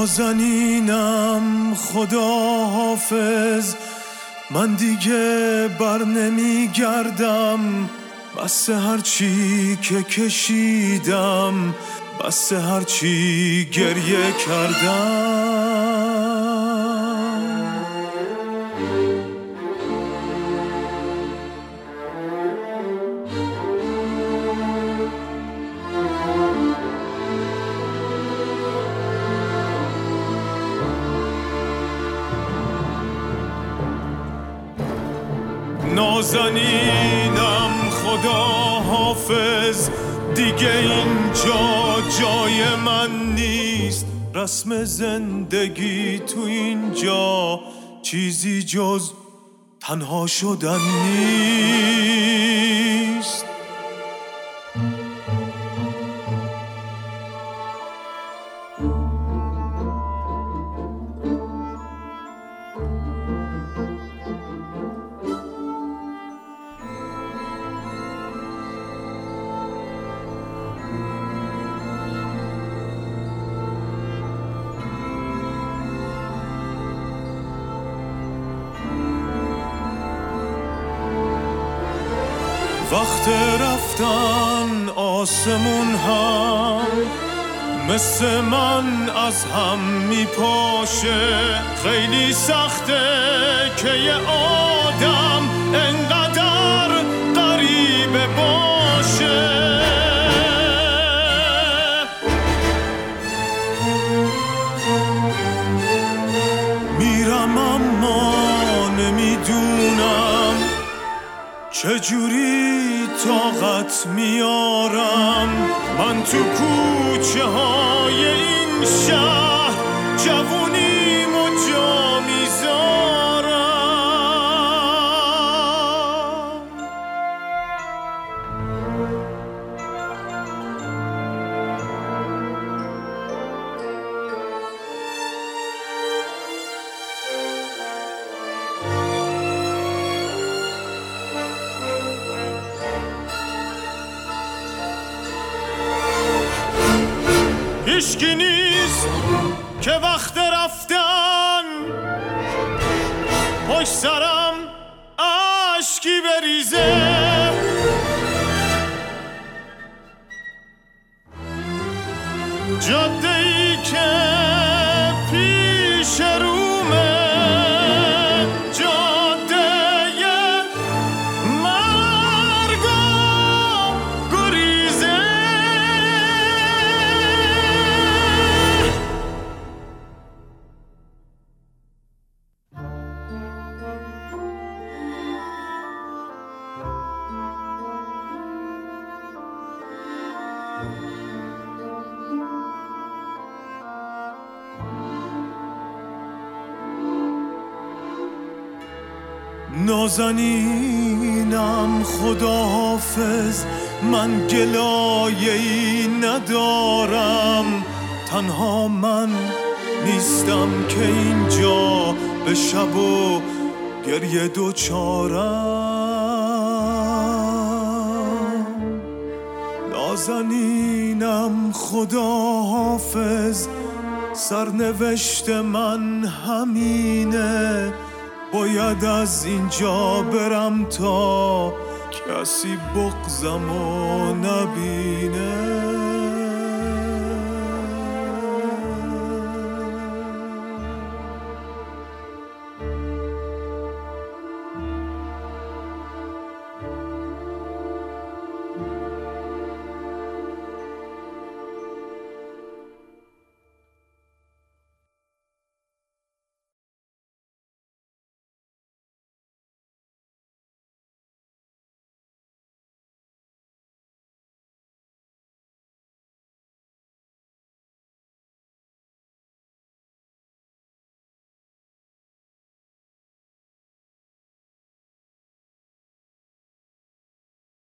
نازنینم خدا حافظ، من دیگه بر نمی گردم، بس هرچی که کشیدم، بس هرچی گریه کردم. نازنینم خدا حافظ، دیگه اینجا جای من نیست، رسم زندگی تو اینجا چیزی جز تنها شدن نیست. وقت رفتن آسمون هم مثل من از هم میپاشه، خیلی سخته که یه آدم انقدر غریبه باشه. میرم اما نمیدونم چجوری طاقت میارم، من تو کوچه های این شهر جوونیمو جا میذارم. هیچکی نیست که وقت رفتن پشت سرم اشکی بریزه، جاده‌ای که پیش رومه جاده مرگ و گریزه. نازنینم خدا حافظ، من گلایه‌ای ندارم، تنها من نیستم که اینجا به شب و گریه دوچارم. نازنینم خدا حافظ، سرنوشت من همینه، باید از اینجا برم تا کسی بغضمو نبینه.